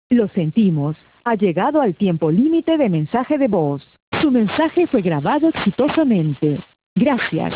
Lo sentimos. Ha llegado al tiempo límite de mensaje de voz. Su mensaje fue grabado exitosamente. Gracias.